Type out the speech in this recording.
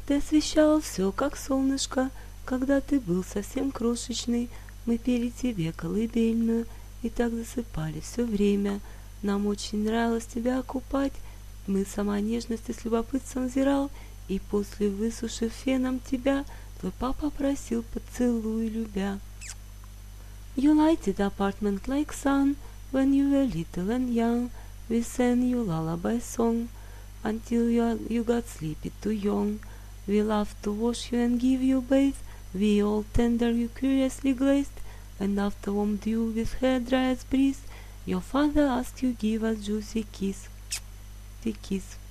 Ты освещал все, как солнышко, когда ты был совсем крошечный. Мы пели тебе колыбельную и так засыпали все время. Нам очень нравилось тебя купать. Мы сама нежности с любопытством взирал, и после высушив феном тебя, твой папа просил поцелуй, любя. You lighted apartment like sun when you were little and young. We sang you lullaby song until you got sleepy too young. We loved to wash you and give you bathe. We all tender you curiously glazed, and after warm dew with hair dry as breeze, your father asked you give us juicy kiss. The kiss.